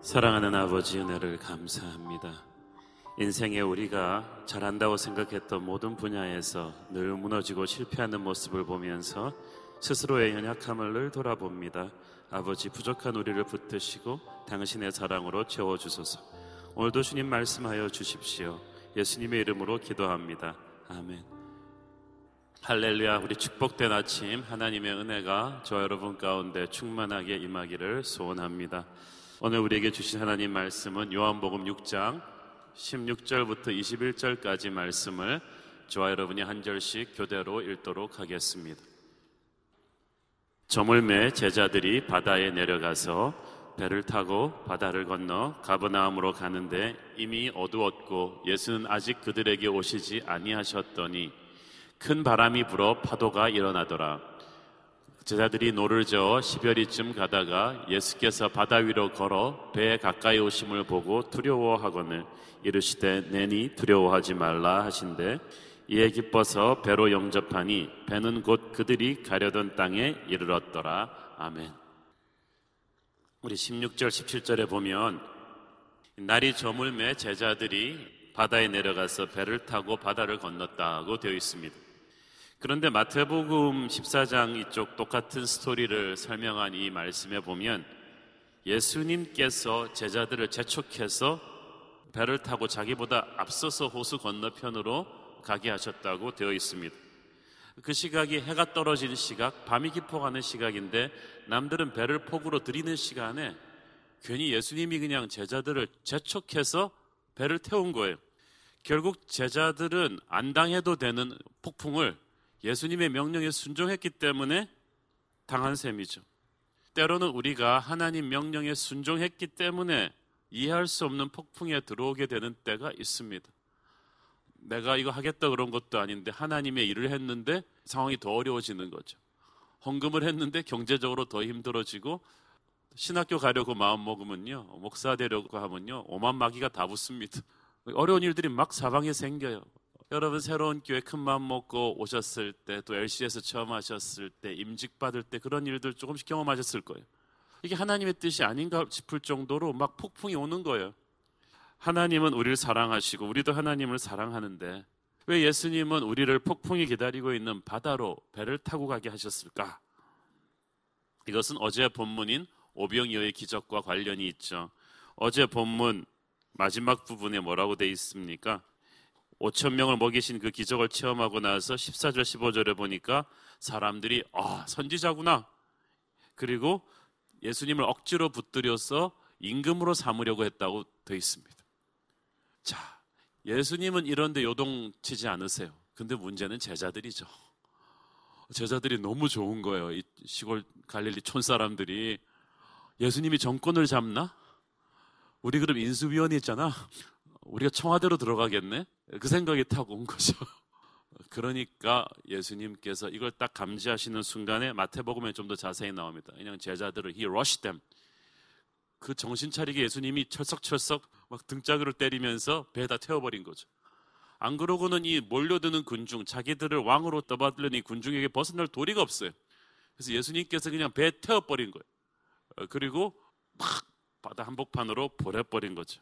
사랑하는 아버지, 은혜를 감사합니다. 인생에 우리가 잘한다고 생각했던 모든 분야에서 늘 무너지고 실패하는 모습을 보면서 스스로의 연약함을 늘 돌아봅니다. 아버지, 부족한 우리를 붙드시고 당신의 사랑으로 채워주소서. 오늘도 주님 말씀하여 주십시오. 예수님의 이름으로 기도합니다. 아멘. 할렐루야. 우리 축복된 아침, 하나님의 은혜가 저와 여러분 가운데 충만하게 임하기를 소원합니다. 오늘 우리에게 주신 하나님 말씀은 요한복음 6장 16절부터 21절까지 말씀을 저와 여러분이 한 절씩 교대로 읽도록 하겠습니다. 저물매 제자들이 바다에 내려가서 배를 타고 바다를 건너 가버나움으로 가는데 이미 어두웠고 예수는 아직 그들에게 오시지 아니하셨더니 큰 바람이 불어 파도가 일어나더라. 제자들이 노를 저어 시별이쯤 가다가 예수께서 바다 위로 걸어 배에 가까이 오심을 보고 두려워하거늘 이르시되 내니 두려워하지 말라 하신대 이에 기뻐서 배로 영접하니 배는 곧 그들이 가려던 땅에 이르렀더라. 아멘. 우리 16절 17절에 보면 날이 저물매 제자들이 바다에 내려가서 배를 타고 바다를 건넜다고 되어 있습니다. 그런데 마태복음 14장 이쪽 똑같은 스토리를 설명한 이 말씀에 보면 예수님께서 제자들을 재촉해서 배를 타고 자기보다 앞서서 호수 건너편으로 가게 하셨다고 되어 있습니다. 그 시각이 해가 떨어지는 시각, 밤이 깊어가는 시각인데 남들은 배를 폭우로 들이는 시간에 괜히 예수님이 그냥 제자들을 재촉해서 배를 태운 거예요. 결국 제자들은 안 당해도 되는 폭풍을 예수님의 명령에 순종했기 때문에 당한 셈이죠. 때로는 우리가 하나님 명령에 순종했기 때문에 이해할 수 없는 폭풍에 들어오게 되는 때가 있습니다. 내가 이거 하겠다 그런 것도 아닌데 하나님의 일을 했는데 상황이 더 어려워지는 거죠. 헌금을 했는데 경제적으로 더 힘들어지고 신학교 가려고 마음 먹으면요, 목사 되려고 하면요, 오만 마귀가 다 붙습니다. 어려운 일들이 막 사방에 생겨요. 여러분 새로운 교회 큰 마음 먹고 오셨을 때, 또 LC에서 처음 하셨을 때, 임직 받을 때 그런 일들 조금씩 경험하셨을 거예요. 이게 하나님의 뜻이 아닌가 싶을 정도로 막 폭풍이 오는 거예요. 하나님은 우리를 사랑하시고 우리도 하나님을 사랑하는데 왜 예수님은 우리를 폭풍이 기다리고 있는 바다로 배를 타고 가게 하셨을까? 이것은 어제 본문인 오병이어의 기적과 관련이 있죠. 어제 본문 마지막 부분에 뭐라고 돼 있습니까? 5천 명을 먹이신 그 기적을 체험하고 나서 14절 15절에 보니까 사람들이 선지자구나. 그리고 예수님을 억지로 붙들여서 임금으로 삼으려고 했다고 돼 있습니다. 자, 예수님은 이런데 요동치지 않으세요. 근데 문제는 제자들이죠. 제자들이 너무 좋은 거예요. 이 시골 갈릴리 촌사람들이 예수님이 정권을 잡나? 우리 그럼 인수위원회 있잖아. 우리가 청와대로 들어가겠네? 그 생각이 타고 온 거죠. 그러니까 예수님께서 이걸 딱 감지하시는 순간에 마태복음에 좀 더 자세히 나옵니다. 그냥 제자들을 He rushed them. 그 정신 차리게 예수님이 철썩철썩 막 등짝을 때리면서 배에다 태워버린 거죠. 안 그러고는 이 몰려드는 군중, 자기들을 왕으로 떠받들려는 이 군중에게 벗어날 도리가 없어요. 그래서 예수님께서 그냥 배에 태워버린 거예요. 그리고 막 바다 한복판으로 보내버린 거죠.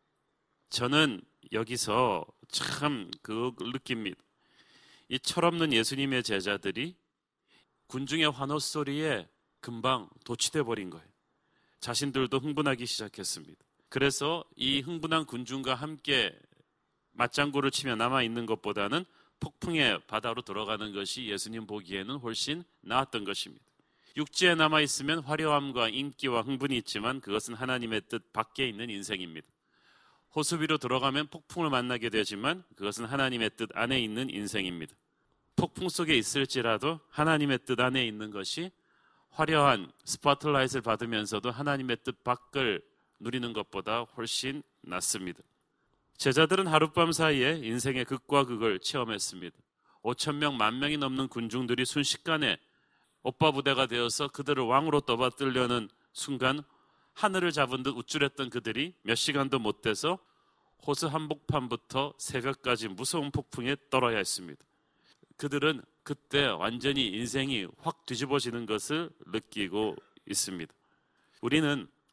저는 여기서 참 그걸 느낍니다. 이 철없는 예수님의 제자들이 군중의 환호 소리에 금방 도취돼 버린 거예요. 자신들도 흥분하기 시작했습니다. 그래서 이 흥분한 군중과 함께 맞장구를 치며 남아있는 것보다는 폭풍의 바다로 들어가는 것이 예수님 보기에는 훨씬 나았던 것입니다. 육지에 남아있으면 화려함과 인기와 흥분이 있지만 그것은 하나님의 뜻 밖에 있는 인생입니다. 호수 위로 들어가면 폭풍을 만나게 되지만 그것은 하나님의 뜻 안에 있는 인생입니다. 폭풍 속에 있을지라도 하나님의 뜻 안에 있는 것이 화려한 스포트라이트를 받으면서도 하나님의 뜻 밖을 누리는 것보다 훨씬 낫습니다. 제자들은 하룻밤 사이에 인생의 극과 극을 체험했습니다. 5천 명, 10,000명이 넘는 군중들이 순식간에 오빠 부대가 되어서 그들을 왕으로 떠받들려는 순간 하늘을 잡은 듯 우쭐했던 그들이 몇 시간도 못 돼서 호수 한복판부터 새벽까지 무서운 폭풍에 떨어야 했습니다. 그들은 그때 완전히 인생이 확 뒤집어지는 것을 느끼고 있습니다. 우리는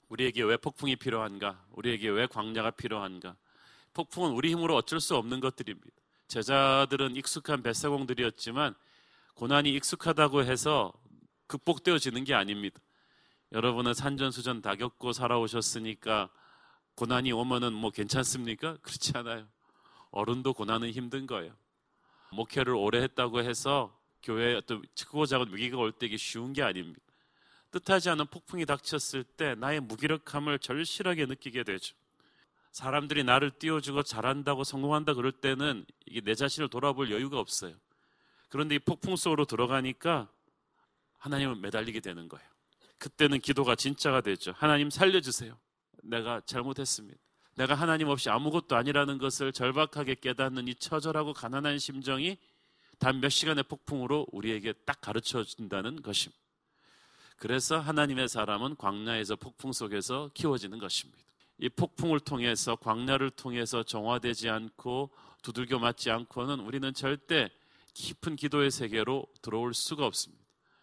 우리에게 왜 폭풍이 필요한가? 우리에게 왜 광야가 필요한가? 폭풍은 우리 힘으로 어쩔 수 없는 것들입니다. 제자들은 익숙한 뱃사공들이었지만 고난이 익숙하다고 해서 극복되어지는 게 아닙니다. 여러분은 산전수전 다 겪고 살아오셨으니까 고난이 오면은 뭐 괜찮습니까? 그렇지 않아요. 어른도 고난은 힘든 거예요. 목회를 오래 했다고 해서 교회에 어떤 크고 작은 위기가 올 때 이게 쉬운 게 아닙니다. 뜻하지 않은 폭풍이 닥쳤을 때 나의 무기력함을 절실하게 느끼게 되죠. 사람들이 나를 띄워주고 잘한다고 성공한다 그럴 때는 이게 내 자신을 돌아볼 여유가 없어요. 그런데 이 폭풍 속으로 들어가니까 하나님을 매달리게 되는 거예요. 그때는 기도가 진짜가 되죠. 하나님 살려주세요. 내가 잘못했습니다. 내가 하나님 없이 아무것도 아니라는 것을 절박하게 깨닫는 이 처절하고 가난한 심정이 단 몇 시간의 폭풍으로 우리에게 딱 가르쳐 준다는 것입니다. 그래서 하나님의 사람은 광야에서 폭풍 속에서 키워지는 것입니다. 이 폭풍을 통해서 광야를 통해서 정화되지 않고 두들겨 맞지 않고는 우리는 절대 깊은 기도의 세계로 들어올 수가 없습니다.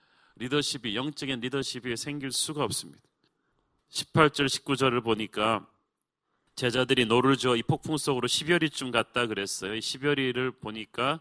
영적인 리더십이 생길 수가 없습니다. 18절 19절을 보니까 제자들이 노를 저어 이 폭풍 속으로 10여리쯤 갔다 그랬어요. 이 10여리를 보니까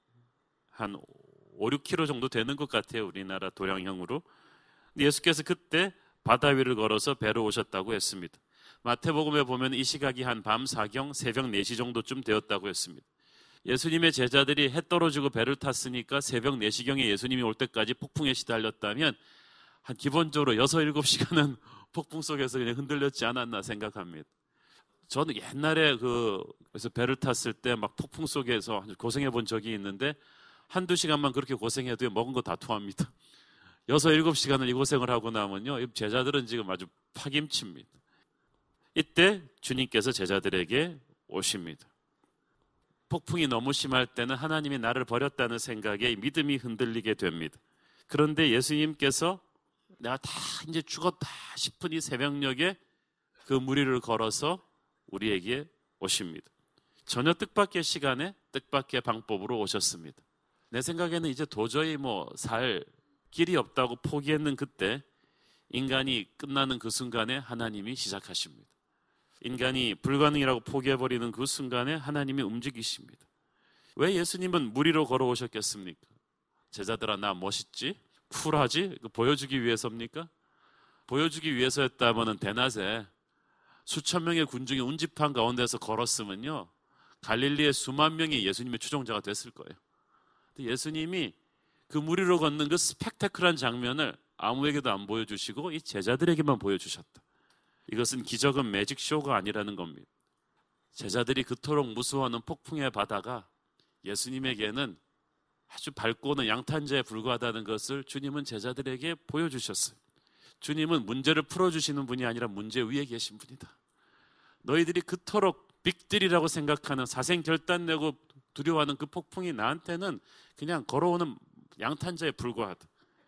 한 5, 6km 정도 되는 것 같아요. 우리나라 도량형으로. 근데 예수께서 그때 바다 위를 걸어서 배로 오셨다고 했습니다. 마태복음에 보면 이 시각이 한 밤 사경 새벽 4시 정도쯤 되었다고 했습니다. 예수님의 제자들이 해 떨어지고 배를 탔으니까 새벽 4시경에 예수님이 올 때까지 폭풍에 시달렸다면 한 기본적으로 6, 7시간은 폭풍 속에서 그냥 흔들렸지 않았나 생각합니다. 저는 옛날에 그래서 배를 탔을 때 막 폭풍 속에서 고생해 본 적이 있는데 한두 시간만 그렇게 고생해도 먹은 거 다 토합니다. 6, 7시간을 이 고생을 하고 나면요, 제자들은 지금 아주 파김치입니다. 이때 주님께서 제자들에게 오십니다. 폭풍이 너무 심할 때는 하나님이 나를 버렸다는 생각에 믿음이 흔들리게 됩니다. 그런데 예수님께서 내가 다 이제 죽었다 싶은 이 새벽녘에 그 무리를 걸어서 우리에게 오십니다. 전혀 뜻밖의 시간에 뜻밖의 방법으로 오셨습니다. 내 생각에는 이제 도저히 살 길이 없다고 포기했는 그때 인간이 끝나는 그 순간에 하나님이 시작하십니다. 인간이 불가능이라고 포기해버리는 그 순간에 하나님이 움직이십니다. 왜 예수님은 무리로 걸어오셨겠습니까? 제자들아, 나 멋있지? 쿨하지? 보여주기 위해서입니까? 보여주기 위해서였다면 대낮에 수천 명의 군중이 운집한 가운데서 걸었으면요, 갈릴리의 수만 명이 예수님의 추종자가 됐을 거예요. 예수님이 그 무리로 걷는 그 스펙타클한 장면을 아무에게도 안 보여주시고 이 제자들에게만 보여주셨다. 이것은 기적은 매직쇼가 아니라는 겁니다. 제자들이 그토록 무서워하는 폭풍의 바다가 예수님에게는 아주 밝고는 양탄자에 불과하다는 것을 주님은 제자들에게 보여주셨어요. 주님은 문제를 풀어주시는 분이 아니라 문제 위에 계신 분이다. 너희들이 그토록 빅딜이라고 생각하는 사생결단내고 두려워하는 그 폭풍이 나한테는 그냥 걸어오는 양탄자에 불과하다.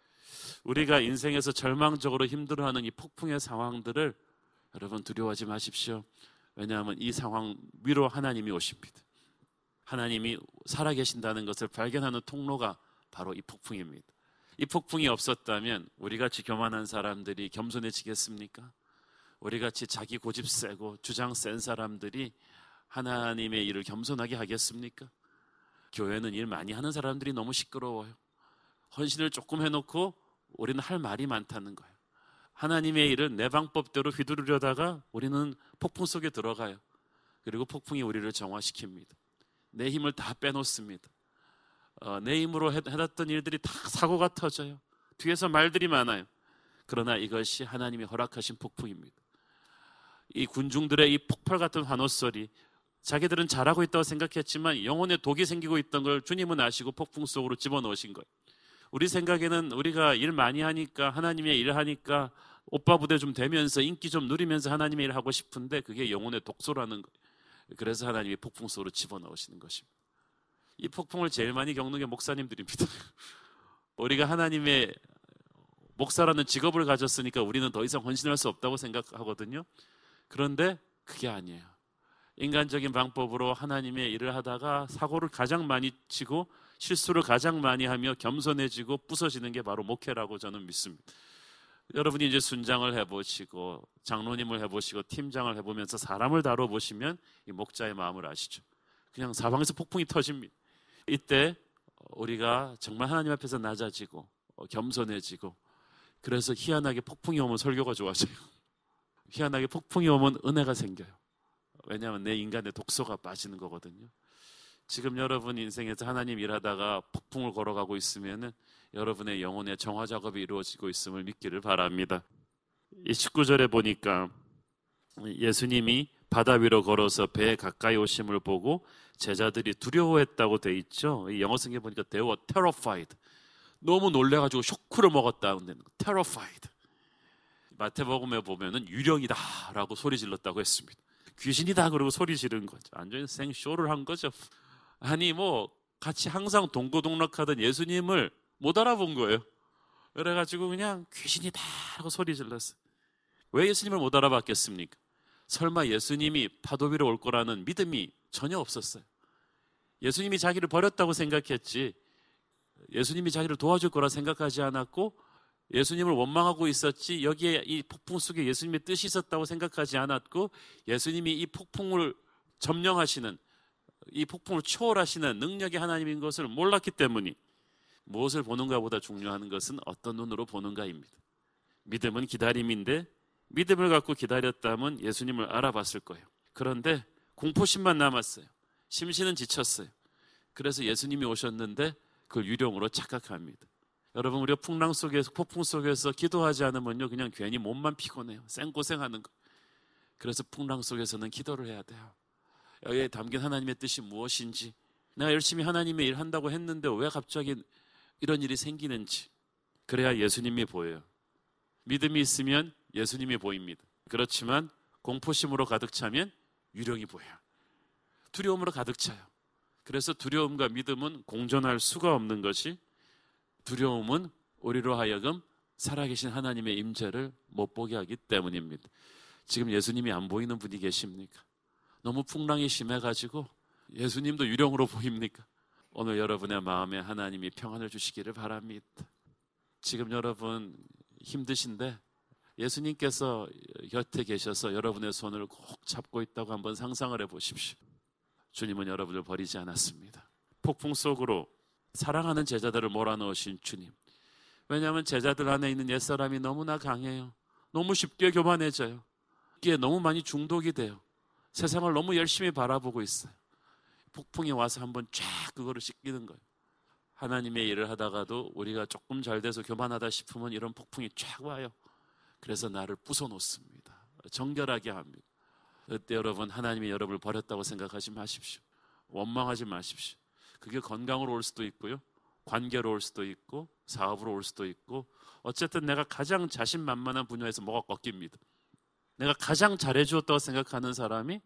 우리가 인생에서 절망적으로 힘들어하는 이 폭풍의 상황들을 여러분 두려워하지 마십시오. 왜냐하면 이 상황 위로 하나님이 오십니다. 하나님이 살아계신다는 것을 발견하는 통로가 바로 이 폭풍입니다. 이 폭풍이 없었다면 우리같이 교만한 사람들이 겸손해지겠습니까? 우리같이 자기 고집 세고 주장 센 사람들이 하나님의 일을 겸손하게 하겠습니까? 교회는 일 많이 하는 사람들이 너무 시끄러워요. 헌신을 조금 해놓고 우리는 할 말이 많다는 거예요. 하나님의 일을 내 방법대로 휘두르려다가 우리는 폭풍 속에 들어가요. 그리고 폭풍이 우리를 정화시킵니다. 내 힘을 다 빼놓습니다. 내 힘으로 해놨던 일들이 다 사고가 터져요. 뒤에서 말들이 많아요. 그러나 이것이 하나님이 허락하신 폭풍입니다. 이 군중들의 이 폭발 같은 환호소리, 자기들은 잘하고 있다고 생각했지만 영혼에 독이 생기고 있던 걸 주님은 아시고 폭풍 속으로 집어넣으신 거예요. 우리 생각에는 우리가 일 많이 하니까, 하나님의 일을 하니까 오빠 부대 좀 되면서 인기 좀 누리면서 하나님의 일을 하고 싶은데 그게 영혼의 독소라는 거예요. 그래서 하나님이 폭풍 속으로 집어넣으시는 것입니다. 이 폭풍을 제일 많이 겪는 게 목사님들입니다. 우리가 하나님의 목사라는 직업을 가졌으니까 우리는 더 이상 헌신할 수 없다고 생각하거든요. 그런데 그게 아니에요. 인간적인 방법으로 하나님의 일을 하다가 사고를 가장 많이 치고 실수를 가장 많이 하며 겸손해지고 부서지는 게 바로 목회라고 저는 믿습니다. 여러분이 이제 순장을 해보시고 장로님을 해보시고 팀장을 해보면서 사람을 다뤄보시면 이 목자의 마음을 아시죠? 그냥 사방에서 폭풍이 터집니다. 이때 우리가 정말 하나님 앞에서 낮아지고 겸손해지고, 그래서 희한하게 폭풍이 오면 설교가 좋아져요. 희한하게 폭풍이 오면 은혜가 생겨요. 왜냐하면 내 인간의 독소가 빠지는 거거든요. 지금 여러분 인생에서 하나님 일하다가 폭풍을 걸어가고 있으면 여러분의 영혼의 정화 작업이 이루어지고 있음을 믿기를 바랍니다. 이 19절에 보니까 예수님이 바다 위로 걸어서 배에 가까이 오심을 보고 제자들이 두려워했다고 돼 있죠. 이 영어 성경에 보니까 they were terrified. 너무 놀래가지고 쇼크를 먹었다. terrified. 마태복음에 보면은 유령이다 라고 소리 질렀다고 했습니다. 귀신이다 그러고 소리 지른 거죠. 완전히 생쇼를 한 거죠. 아니 같이 항상 동고동락하던 예수님을 못 알아본 거예요. 그래가지고 그냥 귀신이다 하고 소리 질렀어요. 왜 예수님을 못 알아봤겠습니까? 설마 예수님이 파도 위로 올 거라는 믿음이 전혀 없었어요. 예수님이 자기를 버렸다고 생각했지, 예수님이 자기를 도와줄 거라 생각하지 않았고, 예수님을 원망하고 있었지, 여기에 이 폭풍 속에 예수님의 뜻이 있었다고 생각하지 않았고, 예수님이 이 폭풍을 점령하시는, 이 폭풍을 초월하시는 능력의 하나님인 것을 몰랐기 때문이, 무엇을 보는가 보다 중요한 것은 어떤 눈으로 보는가입니다. 믿음은 기다림인데 믿음을 갖고 기다렸다면 예수님을 알아봤을 거예요. 그런데 공포심만 남았어요. 심신은 지쳤어요. 그래서 예수님이 오셨는데 그걸 유령으로 착각합니다. 여러분, 우리가 풍랑 속에서, 폭풍 속에서 기도하지 않으면요, 그냥 괜히 몸만 피곤해요. 생고생하는 거. 그래서 풍랑 속에서는 기도를 해야 돼요. 여기에 담긴 하나님의 뜻이 무엇인지, 내가 열심히 하나님의 일 한다고 했는데 왜 갑자기 이런 일이 생기는지, 그래야 예수님이 보여요. 믿음이 있으면 예수님이 보입니다. 그렇지만 공포심으로 가득 차면 유령이 보여요. 두려움으로 가득 차요. 그래서 두려움과 믿음은 공존할 수가 없는 것이, 두려움은 우리로 하여금 살아계신 하나님의 임재를 못 보게 하기 때문입니다. 지금 예수님이 안 보이는 분이 계십니까? 너무 풍랑이 심해가지고 예수님도 유령으로 보입니까? 오늘 여러분의 마음에 하나님이 평안을 주시기를 바랍니다. 지금 여러분 힘드신데 예수님께서 곁에 계셔서 여러분의 손을 꼭 잡고 있다고 한번 상상을 해보십시오. 주님은 여러분을 버리지 않았습니다. 폭풍 속으로 사랑하는 제자들을 몰아넣으신 주님. 왜냐하면 제자들 안에 있는 옛사람이 너무나 강해요. 너무 쉽게 교만해져요. 이게 너무 많이 중독이 돼요. 세상을 너무 열심히 바라보고 있어요. 폭풍이 와서 한번 쫙 그거를 씻기는 거예요. 하나님의 일을 하다가도 우리가 조금 잘 돼서 교만하다 싶으면 이런 폭풍이 쫙 와요. 그래서 나를 부숴놓습니다. 정결하게 합니다. 그때 여러분, 하나님이 여러분을 버렸다고 생각하지 마십시오. 원망하지 마십시오. 그게 건강으로 올 수도 있고요, 관계로 올 수도 있고, 사업으로 올 수도 있고, 어쨌든 내가 가장 자신만만한 분야에서 뭐가 꺾입니다. 내가 가장 잘해주었다고 생각하는 사람이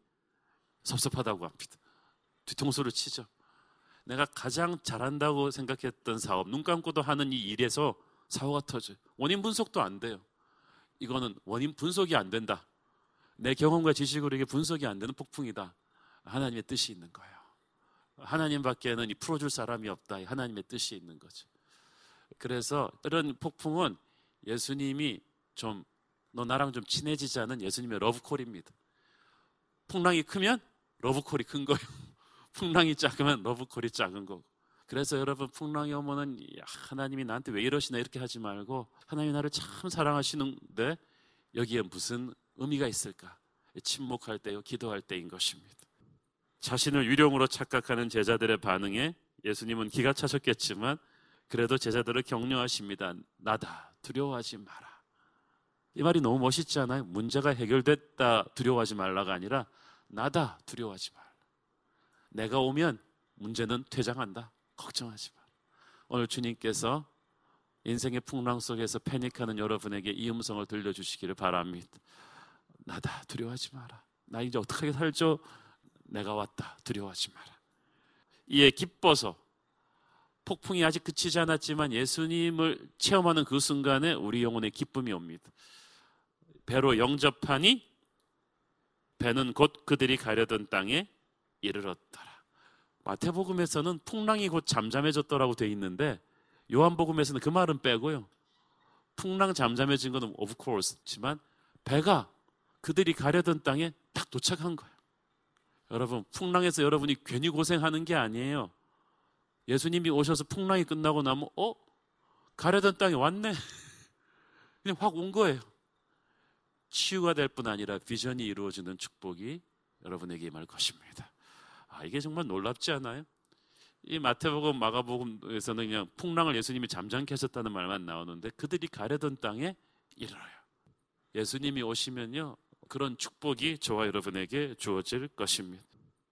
섭섭하다고 합니다. 뒤통수를 치죠. 내가 가장 잘한다고 생각했던 사업, 눈 감고도 하는 이 일에서 사고가 터져요. 원인 분석도 안 돼요. 이거는 원인 분석이 안 된다. 내 경험과 지식으로 이게 분석이 안 되는 폭풍이다. 하나님의 뜻이 있는 거예요. 하나님 밖에는 풀어줄 사람이 없다. 하나님의 뜻이 있는 거죠. 그래서 이런 폭풍은 예수님이 너 나랑 좀 친해지자는 예수님의 러브콜입니다. 풍랑이 크면 러브콜이 큰 거예요. 풍랑이 작으면 러브콜이 작은 거고. 그래서 여러분, 풍랑이 오면은 하나님이 나한테 왜 이러시나 이렇게 하지 말고, 하나님이 나를 참 사랑하시는데 여기에 무슨 의미가 있을까? 침묵할 때요, 기도할 때인 것입니다. 자신을 유령으로 착각하는 제자들의 반응에 예수님은 기가 차셨겠지만 그래도 제자들을 격려하십니다. 나다, 두려워하지 마라. 이 말이 너무 멋있지 않아요? 문제가 해결됐다, 두려워하지 말라가 아니라 나다, 두려워하지 마라. 내가 오면 문제는 퇴장한다, 걱정하지 마라. 오늘 주님께서 인생의 풍랑 속에서 패닉하는 여러분에게 이 음성을 들려주시기를 바랍니다. 나다, 두려워하지 마라. 나 이제 어떻게 살죠? 내가 왔다, 두려워하지 마라. 이에 기뻐서, 폭풍이 아직 그치지 않았지만 예수님을 체험하는 그 순간에 우리 영혼의 기쁨이 옵니다. 배로 영접하니 배는 곧 그들이 가려던 땅에 이르렀더라. 마태복음에서는 풍랑이 곧 잠잠해졌더라고 돼 있는데 요한복음에서는 그 말은 빼고요, 풍랑 잠잠해진 건 of course지만 배가 그들이 가려던 땅에 딱 도착한 거예요. 여러분, 풍랑에서 여러분이 괜히 고생하는 게 아니에요. 예수님이 오셔서 풍랑이 끝나고 나면 가려던 땅에 왔네. 그냥 확 온 거예요. 치유가 될 뿐 아니라 비전이 이루어지는 축복이 여러분에게 임할 것입니다. 이게 정말 놀랍지 않아요? 이 마태복음, 마가복음에서는 그냥 풍랑을 예수님이 잠잠케 하셨다는 말만 나오는데 그들이 가려던 땅에 이르러요. 예수님이 오시면요, 그런 축복이 저와 여러분에게 주어질 것입니다.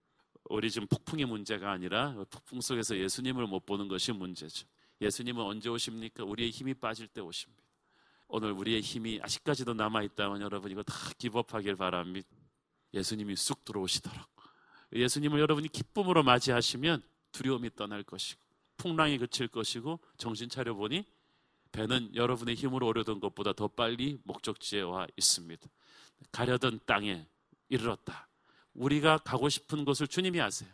우리 지금 폭풍의 문제가 아니라 폭풍 속에서 예수님을 못 보는 것이 문제죠. 예수님은 언제 오십니까? 우리의 힘이 빠질 때 오십니다. 오늘 우리의 힘이 아직까지도 남아있다면 여러분 이거 다 기법하길 바랍니다. 예수님이 쑥 들어오시도록. 예수님을 여러분이 기쁨으로 맞이하시면 두려움이 떠날 것이고 풍랑이 그칠 것이고 정신 차려보니 배는 여러분의 힘으로 오려던 것보다 더 빨리 목적지에 와 있습니다. 가려던 땅에 이르렀다. 우리가 가고 싶은 곳을 주님이 아세요.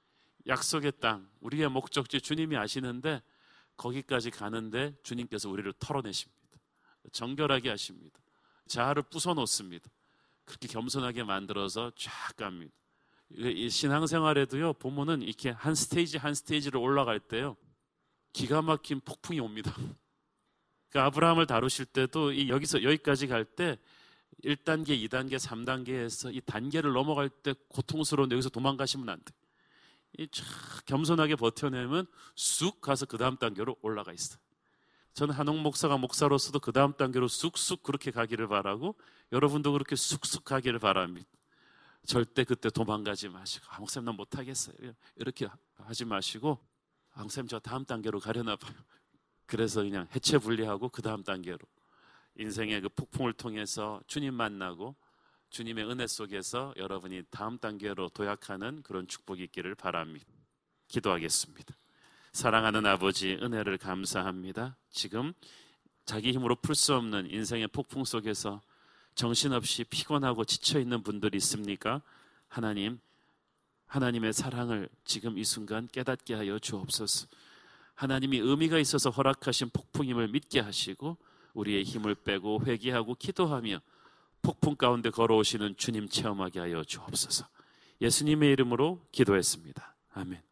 약속의 땅, 우리의 목적지 주님이 아시는데 거기까지 가는데 주님께서 우리를 털어내십니다. 정결하게 하십니다. 자아를 부숴놓습니다. 그렇게 겸손하게 만들어서 쫙 갑니다. 이 신앙생활에도요, 보면은 이렇게 한 스테이지 한 스테이지를 올라갈 때요, 기가 막힌 폭풍이 옵니다. 그러니까 아브라함을 다루실 때도 여기서 여기까지 갈 때 1단계, 2단계, 3단계에서 이 단계를 넘어갈 때 고통스러운데 여기서 도망가시면 안 돼요. 쫙 겸손하게 버텨내면 쑥 가서 그 다음 단계로 올라가 있어요. 저는 한옥 목사가 목사로서도 그 다음 단계로 쑥쑥 그렇게 가기를 바라고 여러분도 그렇게 쑥쑥 가기를 바랍니다. 절대 그때 도망가지 마시고 목사님 난 못하겠어요 이렇게 하지 마시고 목사님 저 다음 단계로 가려나 봐요. 그래서 그냥 해체 분리하고 그 다음 단계로 인생의 그 폭풍을 통해서 주님 만나고 주님의 은혜 속에서 여러분이 다음 단계로 도약하는 그런 축복이 있기를 바랍니다. 기도하겠습니다. 사랑하는 아버지, 은혜를 감사합니다. 지금 자기 힘으로 풀 수 없는 인생의 폭풍 속에서 정신없이 피곤하고 지쳐있는 분들이 있습니까? 하나님의 사랑을 지금 이 순간 깨닫게 하여 주옵소서. 하나님이 의미가 있어서 허락하신 폭풍임을 믿게 하시고 우리의 힘을 빼고 회개하고 기도하며 폭풍 가운데 걸어오시는 주님 체험하게 하여 주옵소서. 예수님의 이름으로 기도했습니다. 아멘.